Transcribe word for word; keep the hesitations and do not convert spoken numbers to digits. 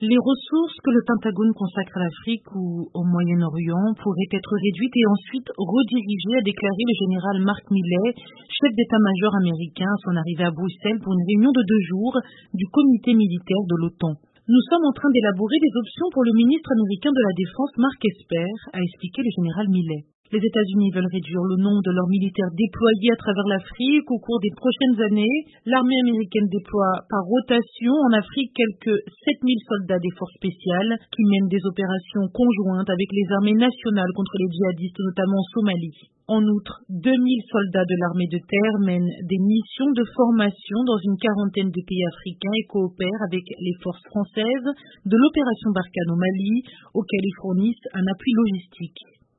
Les ressources que le Pentagone consacre à l'Afrique ou au Moyen-Orient pourraient être réduites et ensuite redirigées, a déclaré le général Mark Milley, chef d'état-major américain, à son arrivée à Bruxelles pour une réunion de deux jours du comité militaire de l'OTAN. Nous sommes en train d'élaborer des options pour le ministre américain de la Défense, Mark Esper, a expliqué le général Milley. Les États-Unis veulent réduire le nombre de leurs militaires déployés à travers l'Afrique au cours des prochaines années. L'armée américaine déploie par rotation en Afrique quelques sept mille soldats des forces spéciales qui mènent des opérations conjointes avec les armées nationales contre les djihadistes, notamment en Somalie. En outre, deux mille soldats de l'armée de terre mènent des missions de formation dans une quarantaine de pays africains et coopèrent avec les forces françaises de l'opération Barkhane au Mali, auxquelles ils fournissent un appui logistique.